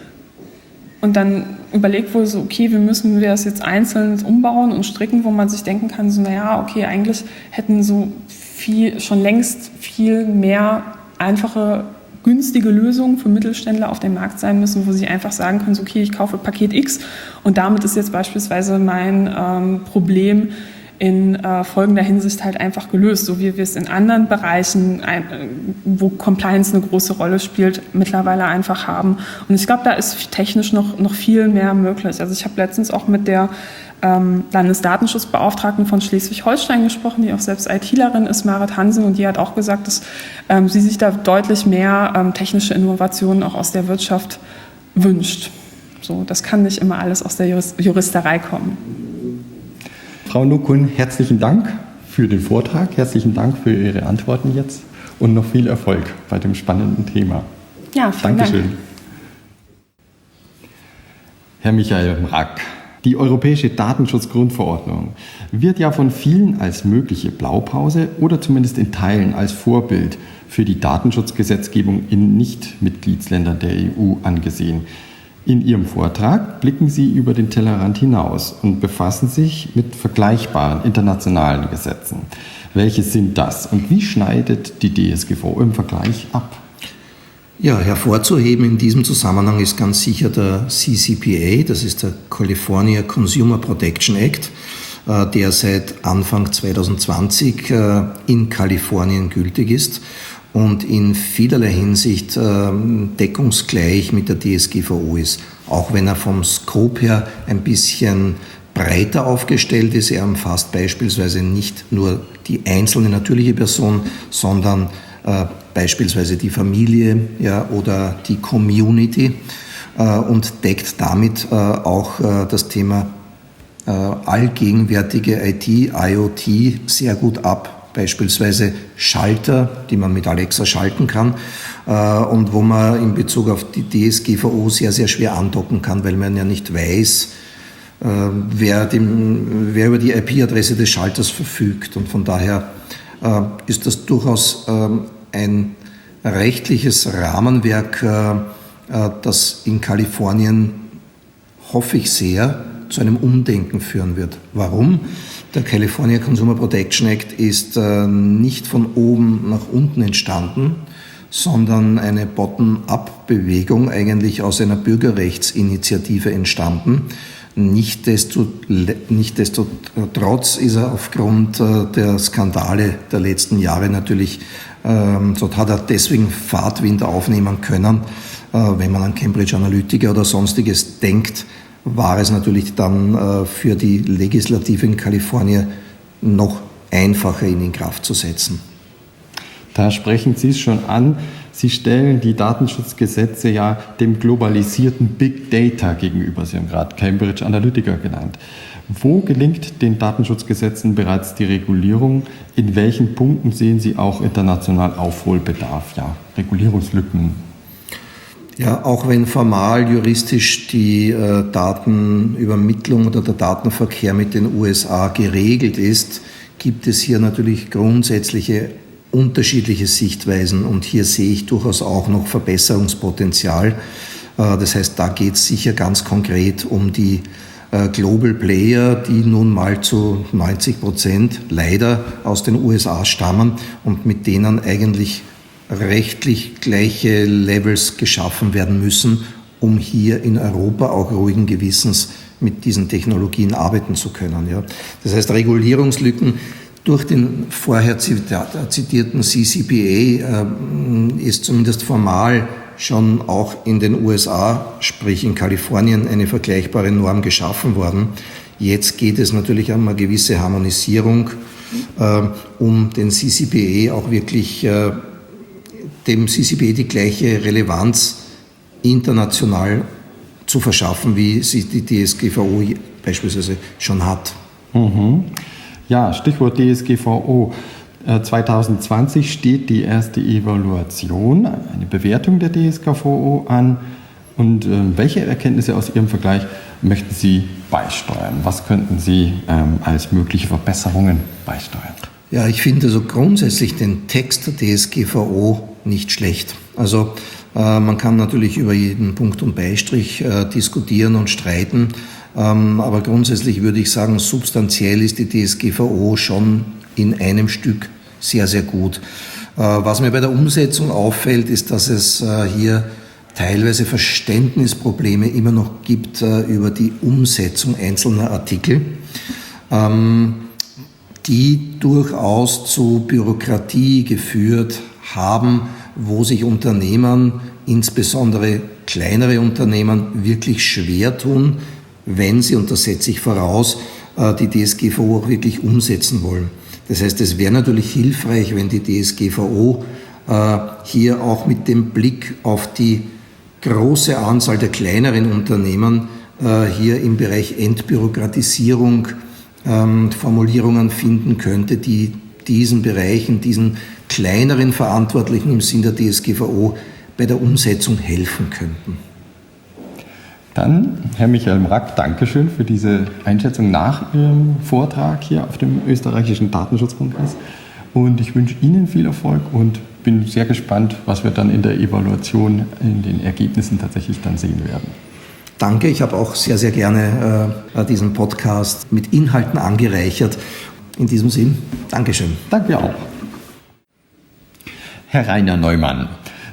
S5: Und dann überlegt wurde so, okay, wie müssen wir das jetzt einzeln umbauen und stricken, wo man sich denken kann, so, naja, okay, eigentlich hätten so schon längst viel mehr einfache, günstige Lösungen für Mittelständler auf dem Markt sein müssen, wo sie einfach sagen können, so, okay, ich kaufe Paket X und damit ist jetzt beispielsweise mein Problem in folgender Hinsicht halt einfach gelöst, so wie wir es in anderen Bereichen, wo Compliance eine große Rolle spielt, mittlerweile einfach haben. Und ich glaube, da ist technisch noch viel mehr möglich. Also ich habe letztens auch mit der Landesdatenschutzbeauftragten von Schleswig-Holstein gesprochen, die auch selbst ITlerin ist, Marit Hansen, und die hat auch gesagt, dass sie sich da deutlich mehr technische Innovationen auch aus der Wirtschaft wünscht. So, das kann nicht immer alles aus der Juristerei kommen.
S3: Frau Nokun, herzlichen Dank für den Vortrag, herzlichen Dank für Ihre Antworten jetzt und noch viel Erfolg bei dem spannenden Thema.
S5: Ja, vielen
S3: Dankeschön.
S5: Dank.
S3: Herr Michael Mrak, die Europäische Datenschutzgrundverordnung wird ja von vielen als mögliche Blaupause oder zumindest in Teilen als Vorbild für die Datenschutzgesetzgebung in Nicht-Mitgliedsländern der EU angesehen. In Ihrem Vortrag blicken Sie über den Tellerrand hinaus und befassen sich mit vergleichbaren internationalen Gesetzen. Welche sind das und wie schneidet die DSGVO im Vergleich ab?
S6: Ja, hervorzuheben in diesem Zusammenhang ist ganz sicher der CCPA, das ist der California Consumer Protection Act, der seit Anfang 2020 in Kalifornien gültig ist und in vielerlei Hinsicht deckungsgleich mit der DSGVO ist. Auch wenn er vom Scope her ein bisschen breiter aufgestellt ist. Er umfasst beispielsweise nicht nur die einzelne natürliche Person, sondern beispielsweise die Familie, ja, oder die Community und deckt damit auch das Thema allgegenwärtige IT, IoT sehr gut ab. Beispielsweise Schalter, die man mit Alexa schalten kann und wo man in Bezug auf die DSGVO sehr, sehr schwer andocken kann, weil man ja nicht weiß, wer über die IP-Adresse des Schalters verfügt. Und von daher ist das durchaus ein rechtliches Rahmenwerk, das in Kalifornien, hoffe ich sehr, zu einem Umdenken führen wird. Warum? Der California Consumer Protection Act ist nicht von oben nach unten entstanden, sondern eine Bottom-up-Bewegung, eigentlich aus einer Bürgerrechtsinitiative entstanden. Nichtsdestotrotz ist er aufgrund der Skandale der letzten Jahre natürlich, dort hat er deswegen Fahrtwind aufnehmen können. Wenn man an Cambridge Analytica oder Sonstiges denkt, war es natürlich dann für die Legislative in Kalifornien noch einfacher, ihn in Kraft zu setzen.
S3: Da sprechen Sie es schon an. Sie stellen die Datenschutzgesetze ja dem globalisierten Big Data gegenüber. Sie haben gerade Cambridge Analytica genannt. Wo gelingt den Datenschutzgesetzen bereits die Regulierung? In welchen Punkten sehen Sie auch international Aufholbedarf, ja, Regulierungslücken?
S6: Ja, auch wenn formal juristisch die Datenübermittlung oder der Datenverkehr mit den USA geregelt ist, gibt es hier natürlich grundsätzliche unterschiedliche Sichtweisen und hier sehe ich durchaus auch noch Verbesserungspotenzial. Das heißt, da geht es sicher ganz konkret um die Global Player, die nun mal zu 90% leider aus den USA stammen und mit denen eigentlich rechtlich gleiche Levels geschaffen werden müssen, um hier in Europa auch ruhigen Gewissens mit diesen Technologien arbeiten zu können. Ja. Das heißt, Regulierungslücken durch den vorher zitierten CCPA ist zumindest formal schon auch in den USA, sprich in Kalifornien, eine vergleichbare Norm geschaffen worden. Jetzt geht es natürlich um eine gewisse Harmonisierung, um den CCPA auch wirklich, dem CCPA die gleiche Relevanz international zu verschaffen, wie sie die DSGVO beispielsweise schon hat.
S3: Mhm. Ja, Stichwort DSGVO. 2020 steht die erste Evaluation, eine Bewertung der DSGVO an. Und welche Erkenntnisse aus Ihrem Vergleich möchten Sie beisteuern? Was könnten Sie als mögliche Verbesserungen beisteuern?
S6: Ja, ich finde also grundsätzlich den Text der DSGVO nicht schlecht. Also man kann natürlich über jeden Punkt und Beistrich diskutieren und streiten. Aber grundsätzlich würde ich sagen, substanziell ist die DSGVO schon in einem Stück sehr, sehr gut. Was mir bei der Umsetzung auffällt, ist, dass es hier teilweise Verständnisprobleme immer noch gibt über die Umsetzung einzelner Artikel, die durchaus zu Bürokratie geführt haben, wo sich Unternehmen, insbesondere kleinere Unternehmen, wirklich schwer tun, wenn sie, und das setze ich voraus, die DSGVO auch wirklich umsetzen wollen. Das heißt, es wäre natürlich hilfreich, wenn die DSGVO hier auch mit dem Blick auf die große Anzahl der kleineren Unternehmen hier im Bereich Entbürokratisierung Formulierungen finden könnte, die diesen Bereichen, diesen kleineren Verantwortlichen im Sinn der DSGVO bei der Umsetzung helfen könnten.
S3: Dann, Herr Michael Mrack, Dankeschön für diese Einschätzung nach Ihrem Vortrag hier auf dem österreichischen Datenschutzkongress. Und ich wünsche Ihnen viel Erfolg und bin sehr gespannt, was wir dann in der Evaluation, in den Ergebnissen tatsächlich dann sehen werden.
S6: Danke, ich habe auch sehr, sehr gerne diesen Podcast mit Inhalten angereichert. In diesem Sinn, Dankeschön.
S3: Danke auch. Herr Rainer Neumann,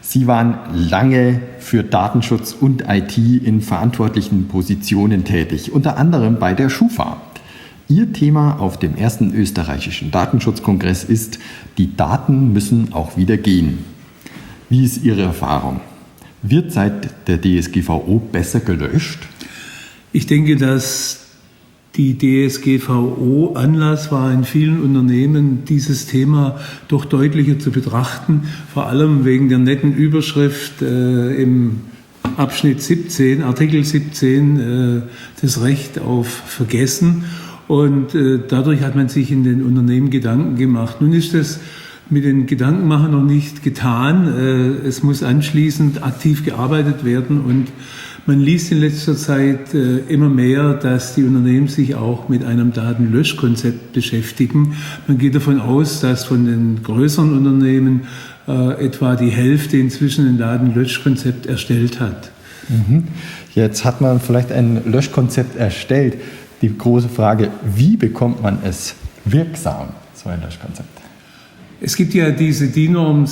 S3: Sie waren lange für Datenschutz und IT in verantwortlichen Positionen tätig, unter anderem bei der Schufa. Ihr Thema auf dem ersten österreichischen Datenschutzkongress ist, die Daten müssen auch wieder gehen. Wie ist Ihre Erfahrung? Wird seit der DSGVO besser gelöscht?
S7: Ich denke, dass die DSGVO Anlass war, in vielen Unternehmen dieses Thema doch deutlicher zu betrachten, vor allem wegen der netten Überschrift im Abschnitt 17, Artikel 17, das Recht auf Vergessen. Und dadurch hat man sich in den Unternehmen Gedanken gemacht. Nun ist das mit den Gedankenmachern noch nicht getan. Es muss anschließend aktiv gearbeitet werden und man liest in letzter Zeit immer mehr, dass die Unternehmen sich auch mit einem Datenlöschkonzept beschäftigen. Man geht davon aus, dass von den größeren Unternehmen etwa die Hälfte inzwischen ein Datenlöschkonzept erstellt hat.
S3: Jetzt hat man vielleicht ein Löschkonzept erstellt. Die große Frage, wie bekommt man es wirksam, so ein Löschkonzept?
S7: Es gibt ja diese DIN-Norm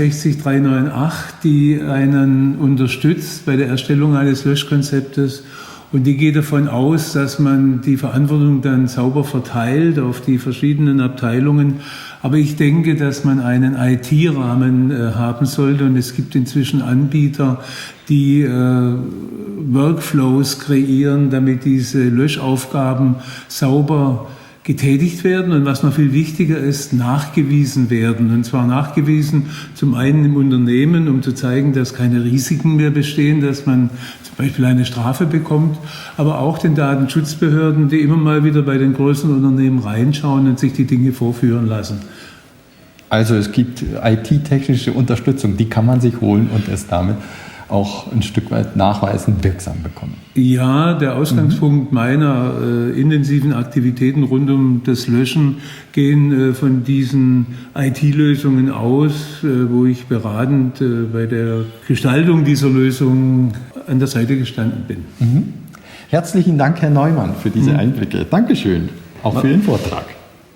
S7: 66398, die einen unterstützt bei der Erstellung eines Löschkonzeptes. Und die geht davon aus, dass man die Verantwortung dann sauber verteilt auf die verschiedenen Abteilungen. Aber ich denke, dass man einen IT-Rahmen haben sollte. Und es gibt inzwischen Anbieter, die Workflows kreieren, damit diese Löschaufgaben sauber getätigt werden und was noch viel wichtiger ist, nachgewiesen werden. Und zwar nachgewiesen zum einen im Unternehmen, um zu zeigen, dass keine Risiken mehr bestehen, dass man zum Beispiel eine Strafe bekommt, aber auch den Datenschutzbehörden, die immer mal wieder bei den größeren Unternehmen reinschauen und sich die Dinge vorführen lassen.
S3: Also es gibt IT-technische Unterstützung, die kann man sich holen und es damit auch ein Stück weit nachweisen, wirksam bekommen.
S7: Ja, der Ausgangspunkt meiner intensiven Aktivitäten rund um das Löschen gehen von diesen IT-Lösungen aus, wo ich beratend bei der Gestaltung dieser Lösung an der Seite gestanden bin.
S3: Herzlichen Dank, Herr Neumann, für diese Einblicke. Dankeschön, auch für Ihren Vortrag.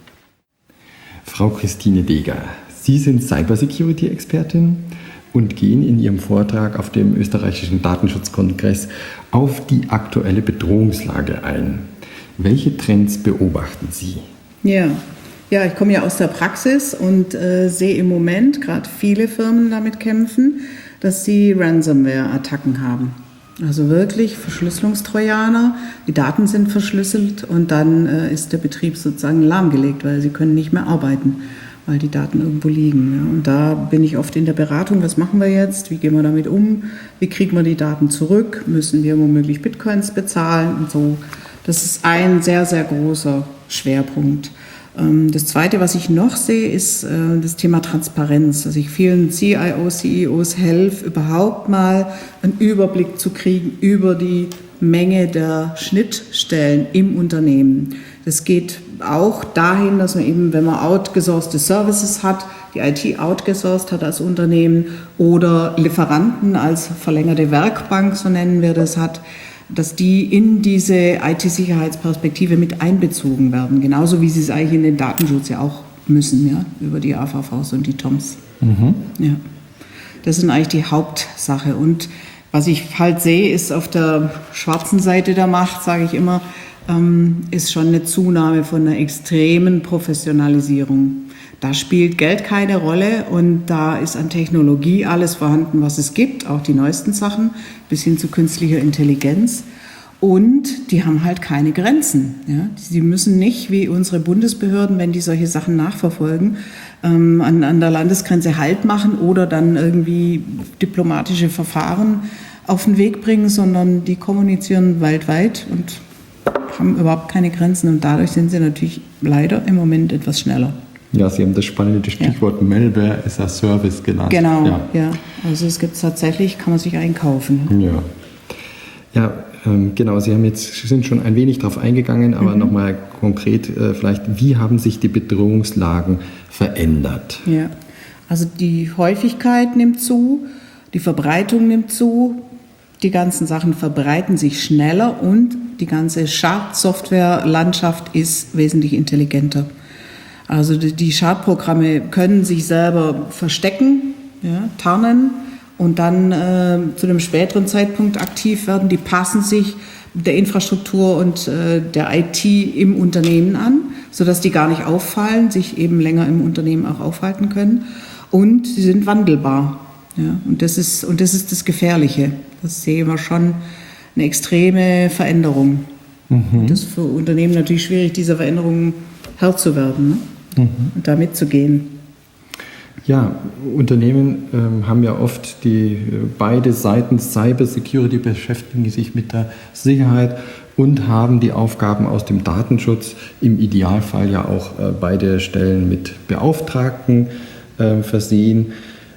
S3: Frau Christine Deger, Sie sind Cybersecurity-Expertin und gehen in Ihrem Vortrag auf dem österreichischen Datenschutzkongress auf die aktuelle Bedrohungslage ein. Welche Trends beobachten Sie?
S8: Ja, ich komme ja aus der Praxis und sehe im Moment gerade viele Firmen damit kämpfen, dass sie Ransomware-Attacken haben. Also wirklich Verschlüsselungstrojaner, die Daten sind verschlüsselt und dann ist der Betrieb sozusagen lahmgelegt, weil sie können nicht mehr arbeiten, weil die Daten irgendwo liegen. Ja. Und da bin ich oft in der Beratung, was machen wir jetzt, wie gehen wir damit um, wie kriegen wir die Daten zurück, müssen wir womöglich Bitcoins bezahlen und so. Das ist ein sehr, sehr großer Schwerpunkt. Das Zweite, was ich noch sehe, ist das Thema Transparenz, dass ich vielen CIOs, CEOs helfe, überhaupt mal einen Überblick zu kriegen über die Menge der Schnittstellen im Unternehmen. Das geht auch dahin, dass man eben, wenn man outgesourcete Services hat, die IT outgesourced hat als Unternehmen oder Lieferanten als verlängerte Werkbank, so nennen wir das, hat, dass die in diese IT-Sicherheitsperspektive mit einbezogen werden. Genauso wie sie es eigentlich in den Datenschutz ja auch müssen, ja, über die AVVs und die TOMs. Ja. Das sind eigentlich die Hauptsache. Und was ich halt sehe, ist auf der schwarzen Seite der Macht, sage ich immer, ist schon eine Zunahme von einer extremen Professionalisierung. Da spielt Geld keine Rolle und da ist an Technologie alles vorhanden, was es gibt, auch die neuesten Sachen, bis hin zu künstlicher Intelligenz. Und die haben halt keine Grenzen. Ja? Sie müssen nicht, wie unsere Bundesbehörden, wenn die solche Sachen nachverfolgen, an der Landesgrenze Halt machen oder dann irgendwie diplomatische Verfahren auf den Weg bringen, sondern die kommunizieren weltweit und haben überhaupt keine Grenzen. Und dadurch sind sie natürlich leider im Moment etwas schneller.
S3: Ja, Sie haben das spannende Stichwort Malware as a Service genannt.
S8: Genau, ja. Also es gibt es tatsächlich, kann man sich einkaufen.
S3: Ja, genau. Sie sind schon ein wenig darauf eingegangen, aber nochmal konkret vielleicht, wie haben sich die Bedrohungslagen verändert?
S8: Ja, also die Häufigkeit nimmt zu, die Verbreitung nimmt zu, die ganzen Sachen verbreiten sich schneller und die ganze Schadsoftware-Landschaft ist wesentlich intelligenter. Also die Schadprogramme können sich selber verstecken, ja, tarnen und dann zu einem späteren Zeitpunkt aktiv werden. Die passen sich der Infrastruktur und der IT im Unternehmen an, sodass die gar nicht auffallen, sich eben länger im Unternehmen auch aufhalten können. Und sie sind wandelbar. Ja, und das ist das Gefährliche. Das sehen wir schon, eine extreme Veränderung. Und das ist für Unternehmen natürlich schwierig, dieser Veränderung Herr zu werden, ne? Und da mitzugehen.
S3: Ja, Unternehmen haben ja oft beide Seiten Cyber Security, beschäftigen sich mit der Sicherheit und haben die Aufgaben aus dem Datenschutz, im Idealfall ja auch beide Stellen mit Beauftragten versehen.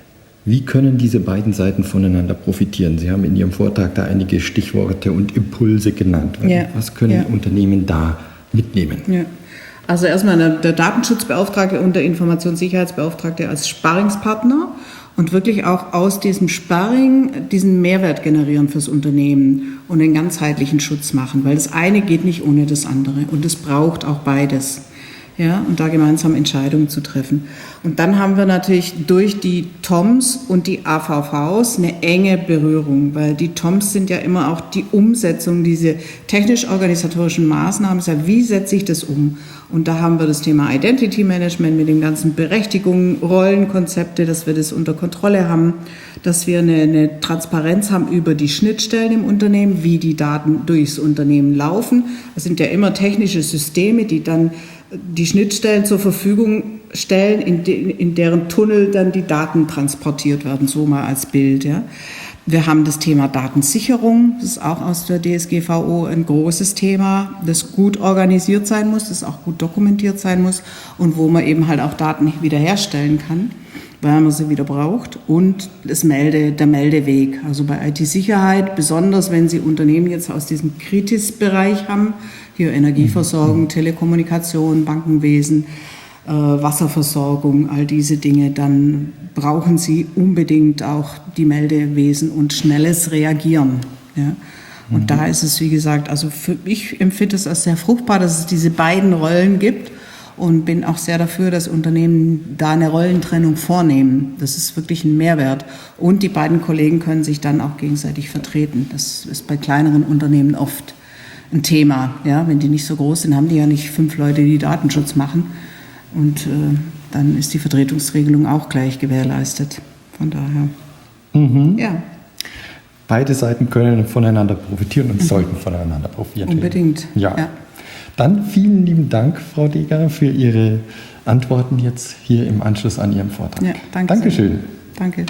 S3: Wie können diese beiden Seiten voneinander profitieren? Sie haben in Ihrem Vortrag da einige Stichworte und Impulse genannt.
S8: Ja.
S3: Was können Unternehmen da mitnehmen?
S8: Ja. Also erstmal der Datenschutzbeauftragte und der Informationssicherheitsbeauftragte als Sparringspartner und wirklich auch aus diesem Sparring diesen Mehrwert generieren fürs Unternehmen und den ganzheitlichen Schutz machen, weil das eine geht nicht ohne das andere und es braucht auch beides. Ja, und da gemeinsam Entscheidungen zu treffen. Und dann haben wir natürlich durch die TOMs und die AVVs eine enge Berührung, weil die TOMs sind ja immer auch die Umsetzung, diese technisch-organisatorischen Maßnahmen, ist ja, wie setze ich das um? Und da haben wir das Thema Identity Management mit den ganzen Berechtigungen, Rollenkonzepte, dass wir das unter Kontrolle haben, dass wir eine Transparenz haben über die Schnittstellen im Unternehmen, wie die Daten durchs Unternehmen laufen. Das sind ja immer technische Systeme, die dann die Schnittstellen zur Verfügung stellen, in deren Tunnel dann die Daten transportiert werden, so mal als Bild. Ja. Wir haben das Thema Datensicherung, das ist auch aus der DSGVO ein großes Thema, das gut organisiert sein muss, das auch gut dokumentiert sein muss und wo man eben halt auch Daten wiederherstellen kann, weil man sie wieder braucht. Und der Meldeweg, also bei IT-Sicherheit, besonders wenn Sie Unternehmen jetzt aus diesem Kritis-Bereich haben, hier Energieversorgung, Telekommunikation, Bankenwesen, Wasserversorgung, all diese Dinge, dann brauchen Sie unbedingt auch die Meldewesen und schnelles Reagieren. Ja. Und da ist es, wie gesagt, also ich empfinde es als sehr fruchtbar, dass es diese beiden Rollen gibt und bin auch sehr dafür, dass Unternehmen da eine Rollentrennung vornehmen. Das ist wirklich ein Mehrwert. Und die beiden Kollegen können sich dann auch gegenseitig vertreten. Das ist bei kleineren Unternehmen oft ein Thema. Ja, wenn die nicht so groß sind, haben die ja nicht 5 Leute, die Datenschutz machen. Und dann ist die Vertretungsregelung auch gleich gewährleistet. Von daher, ja.
S3: Beide Seiten können voneinander profitieren und sollten voneinander profitieren.
S8: Unbedingt,
S3: ja. Dann vielen lieben Dank, Frau Deger, für Ihre Antworten jetzt hier im Anschluss an Ihrem Vortrag.
S8: Ja, danke.
S3: Dankeschön.
S8: Danke.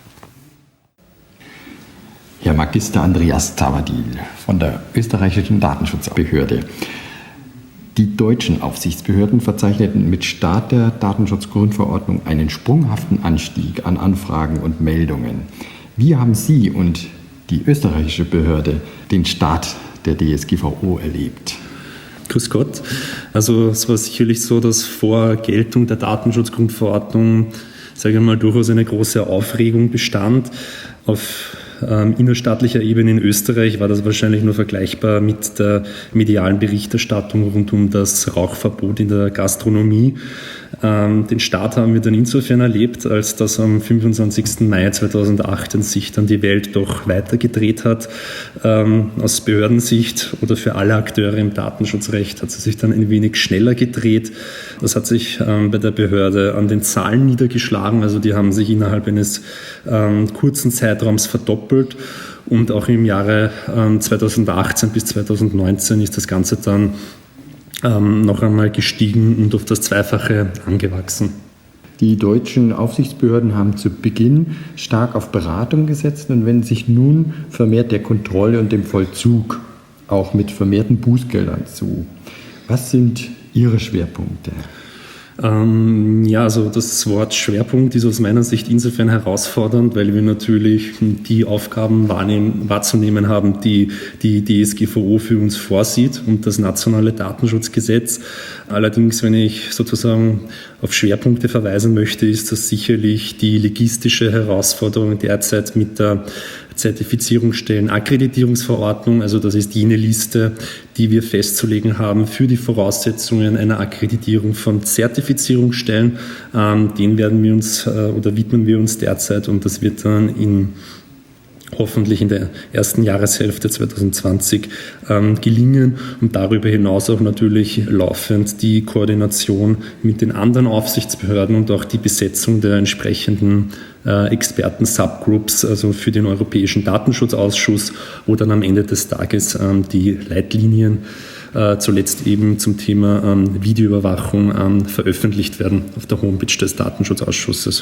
S1: Herr Magister Andreas Zavadil von der österreichischen Datenschutzbehörde. Die deutschen Aufsichtsbehörden verzeichneten mit Start der Datenschutzgrundverordnung einen sprunghaften Anstieg an Anfragen und Meldungen. Wie haben Sie und die österreichische Behörde den Start der DSGVO erlebt?
S9: Grüß Gott. Also es war sicherlich so, dass vor Geltung der Datenschutzgrundverordnung, sage ich mal, durchaus eine große Aufregung bestand. Auf innerstaatlicher Ebene in Österreich war das wahrscheinlich nur vergleichbar mit der medialen Berichterstattung rund um das Rauchverbot in der Gastronomie. Den Start haben wir dann insofern erlebt, als dass am 25. Mai 2008 sich dann die Welt doch weitergedreht hat. Aus Behördensicht oder für alle Akteure im Datenschutzrecht hat sie sich dann ein wenig schneller gedreht. Das hat sich bei der Behörde an den Zahlen niedergeschlagen. Also die haben sich innerhalb eines kurzen Zeitraums verdoppelt. Und auch im Jahre 2018 bis 2019 ist das Ganze dann noch einmal gestiegen und auf das Zweifache angewachsen.
S3: Die deutschen Aufsichtsbehörden haben zu Beginn stark auf Beratung gesetzt und wenden sich nun vermehrt der Kontrolle und dem Vollzug, auch mit vermehrten Bußgeldern zu. Was sind Ihre Schwerpunkte?
S9: Ja, also das Wort Schwerpunkt ist aus meiner Sicht insofern herausfordernd, weil wir natürlich die Aufgaben wahrzunehmen haben, die die DSGVO für uns vorsieht und das nationale Datenschutzgesetz. Allerdings, wenn ich sozusagen auf Schwerpunkte verweisen möchte, ist das sicherlich die logistische Herausforderung derzeit mit der Zertifizierungsstellen, Akkreditierungsverordnung, also das ist jene Liste, die wir festzulegen haben für die Voraussetzungen einer Akkreditierung von Zertifizierungsstellen. Den werden wir uns widmen wir uns derzeit, und das wird dann hoffentlich in der ersten Jahreshälfte 2020 gelingen, und darüber hinaus auch natürlich laufend die Koordination mit den anderen Aufsichtsbehörden und auch die Besetzung der entsprechenden Experten-Subgroups, also für den Europäischen Datenschutzausschuss, wo dann am Ende des Tages die Leitlinien zuletzt eben zum Thema Videoüberwachung veröffentlicht werden auf der Homepage des Datenschutzausschusses.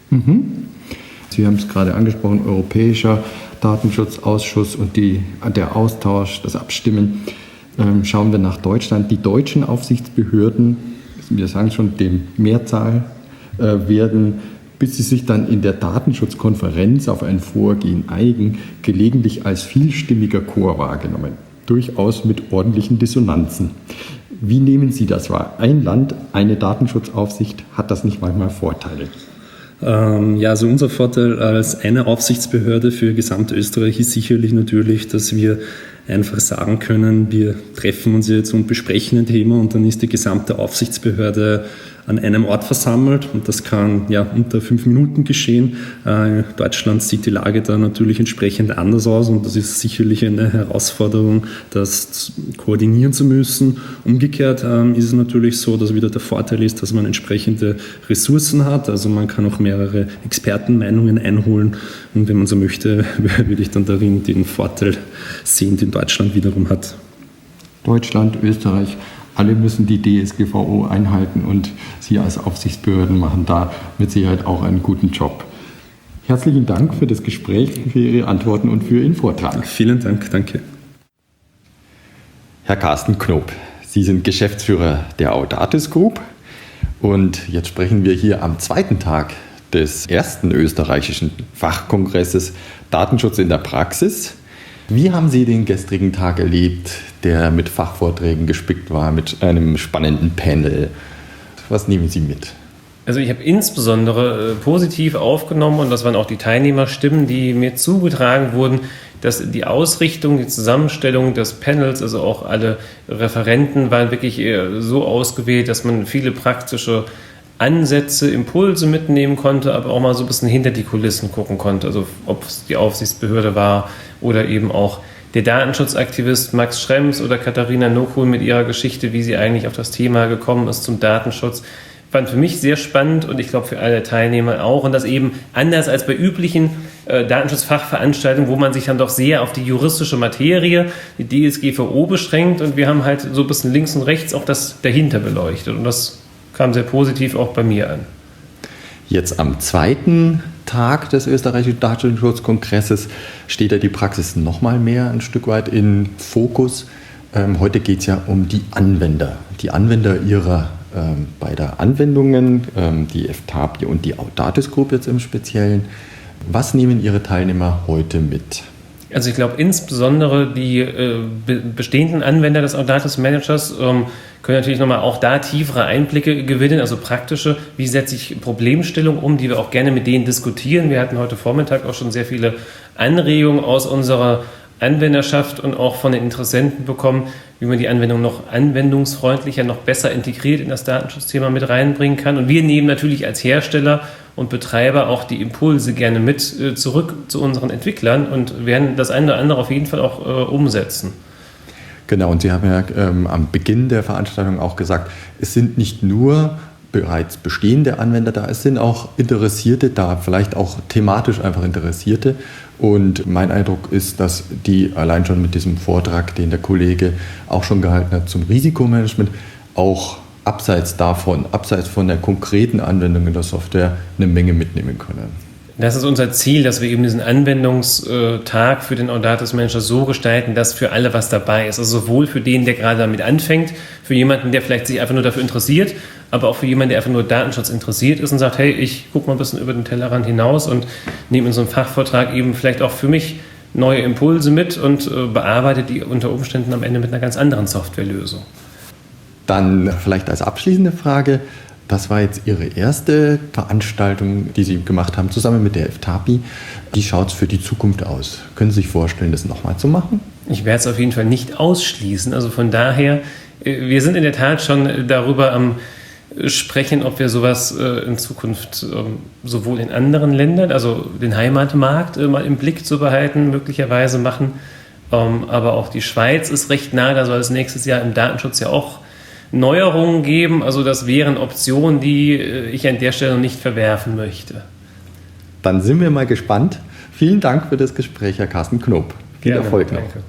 S3: Sie haben es gerade angesprochen, Europäischer Datenschutzausschuss und der Austausch, das Abstimmen. Schauen wir nach Deutschland. Die deutschen Aufsichtsbehörden, wir sagen schon dem Mehrzahl, werden, bis sie sich dann in der Datenschutzkonferenz auf ein Vorgehen einigen, gelegentlich als vielstimmiger Chor wahrgenommen. Durchaus mit ordentlichen Dissonanzen. Wie nehmen Sie das wahr? Ein Land, eine Datenschutzaufsicht, hat das nicht manchmal Vorteile?
S9: Also unser Vorteil als eine Aufsichtsbehörde für Gesamtösterreich ist sicherlich natürlich, dass wir einfach sagen können, wir treffen uns jetzt und besprechen ein Thema, und dann ist die gesamte Aufsichtsbehörde an einem Ort versammelt, und das kann unter 5 Minuten geschehen. In Deutschland sieht die Lage da natürlich entsprechend anders aus, und das ist sicherlich eine Herausforderung, das koordinieren zu müssen. Umgekehrt ist es natürlich so, dass wieder der Vorteil ist, dass man entsprechende Ressourcen hat, also man kann auch mehrere Expertenmeinungen einholen, und wenn man so möchte, würde ich dann darin den Vorteil sehen, den Deutschland wiederum hat.
S3: Deutschland, Österreich, alle müssen die DSGVO einhalten, und Sie als Aufsichtsbehörden machen da mit Sicherheit auch einen guten Job. Herzlichen Dank für das Gespräch, für Ihre Antworten und für Ihren Vortrag.
S9: Vielen Dank, danke.
S3: Herr Carsten Knob, Sie sind Geschäftsführer der Audatis Group, und jetzt sprechen wir hier am zweiten Tag des ersten österreichischen Fachkongresses Datenschutz in der Praxis. Wie haben Sie den gestrigen Tag erlebt, der mit Fachvorträgen gespickt war, mit einem spannenden Panel? Was nehmen Sie mit?
S10: Also ich habe insbesondere positiv aufgenommen, und das waren auch die Teilnehmerstimmen, die mir zugetragen wurden, dass die Ausrichtung, die Zusammenstellung des Panels, also auch alle Referenten waren wirklich so ausgewählt, dass man viele praktische Ansätze, Impulse mitnehmen konnte, aber auch mal so ein bisschen hinter die Kulissen gucken konnte. Also ob es die Aufsichtsbehörde war oder eben auch der Datenschutzaktivist Max Schrems oder Katharina Nokul mit ihrer Geschichte, wie sie eigentlich auf das Thema gekommen ist zum Datenschutz. Fand für mich sehr spannend, und ich glaube für alle Teilnehmer auch. Und das eben anders als bei üblichen Datenschutzfachveranstaltungen, wo man sich dann doch sehr auf die juristische Materie, die DSGVO beschränkt. Und wir haben halt so ein bisschen links und rechts auch das dahinter beleuchtet. Und das kam sehr positiv auch bei mir an.
S3: Jetzt am zweiten Tag des österreichischen Datenschutzkongresses steht ja die Praxis noch mal mehr ein Stück weit in Fokus. Heute geht es ja um die Anwender. Die Anwender ihrer beider Anwendungen, die FTAPI und die Audatis Group jetzt im Speziellen. Was nehmen Ihre Teilnehmer heute mit?
S10: Also ich glaube insbesondere die bestehenden Anwender des Audatis Managers können natürlich nochmal auch da tiefere Einblicke gewinnen, also praktische, wie setze ich Problemstellungen um, die wir auch gerne mit denen diskutieren. Wir hatten heute Vormittag auch schon sehr viele Anregungen aus unserer Anwenderschaft und auch von den Interessenten bekommen, wie man die Anwendung noch anwendungsfreundlicher, noch besser integriert in das Datenschutzthema mit reinbringen kann. Und wir nehmen natürlich als Hersteller und Betreiber auch die Impulse gerne mit zurück zu unseren Entwicklern und werden das eine oder andere auf jeden Fall auch umsetzen.
S3: Genau, und Sie haben ja am Beginn der Veranstaltung auch gesagt, es sind nicht nur bereits bestehende Anwender da, es sind auch Interessierte da, vielleicht auch thematisch einfach Interessierte. Und mein Eindruck ist, dass die allein schon mit diesem Vortrag, den der Kollege auch schon gehalten hat zum Risikomanagement, auch abseits davon, abseits von der konkreten Anwendung in der Software eine Menge mitnehmen können.
S10: Das ist unser Ziel, dass wir eben diesen Anwendungstag für den Audatis Manager so gestalten, dass für alle was dabei ist. Also sowohl für den, der gerade damit anfängt, für jemanden, der vielleicht sich einfach nur dafür interessiert, aber auch für jemanden, der einfach nur Datenschutz interessiert ist und sagt, hey, ich gucke mal ein bisschen über den Tellerrand hinaus und nehme in so einem Fachvortrag eben vielleicht auch für mich neue Impulse mit und bearbeite die unter Umständen am Ende mit einer ganz anderen Softwarelösung.
S3: Dann vielleicht als abschließende Frage, Das war jetzt Ihre erste Veranstaltung, die Sie gemacht haben, zusammen mit der FTAPI. Wie schaut es für die Zukunft aus? Können Sie sich vorstellen, das nochmal zu machen?
S10: Ich werde es auf jeden Fall nicht ausschließen. Also von daher, wir sind in der Tat schon darüber am Sprechen, ob wir sowas in Zukunft sowohl in anderen Ländern, also den Heimatmarkt mal im Blick zu behalten, möglicherweise machen. Aber auch die Schweiz ist recht nah, da soll es nächstes Jahr im Datenschutz ja auch Neuerungen geben. Also das wären Optionen, die ich an der Stelle noch nicht verwerfen möchte.
S3: Dann sind wir mal gespannt. Vielen Dank für das Gespräch, Herr Carsten Knob. Viel Erfolg noch.
S10: Danke.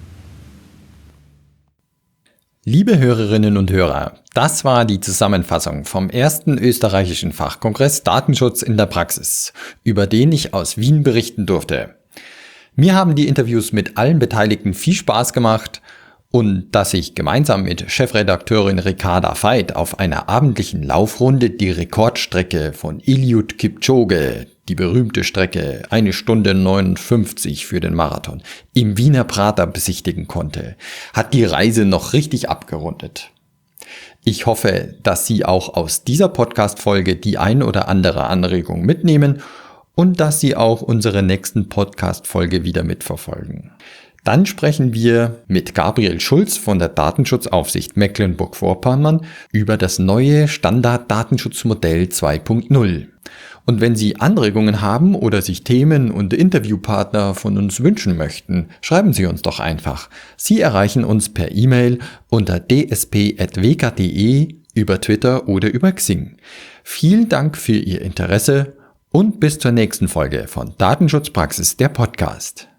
S1: Liebe Hörerinnen und Hörer, das war die Zusammenfassung vom ersten österreichischen Fachkongress Datenschutz in der Praxis, über den ich aus Wien berichten durfte. Mir haben die Interviews mit allen Beteiligten viel Spaß gemacht und dass ich gemeinsam mit Chefredakteurin Ricarda Veit auf einer abendlichen Laufrunde die Rekordstrecke von Eliud Kipchoge, die berühmte Strecke 1 Stunde 59 für den Marathon, im Wiener Prater besichtigen konnte, hat die Reise noch richtig abgerundet. Ich hoffe, dass Sie auch aus dieser Podcast-Folge die ein oder andere Anregung mitnehmen und dass Sie auch unsere nächsten Podcast-Folge wieder mitverfolgen. Dann sprechen wir mit Gabriel Schulz von der Datenschutzaufsicht Mecklenburg-Vorpommern über das neue Standard-Datenschutzmodell 2.0. Und wenn Sie Anregungen haben oder sich Themen und Interviewpartner von uns wünschen möchten, schreiben Sie uns doch einfach. Sie erreichen uns per E-Mail unter dsp@wk.de, über Twitter oder über Xing. Vielen Dank für Ihr Interesse und bis zur nächsten Folge von Datenschutzpraxis, der Podcast.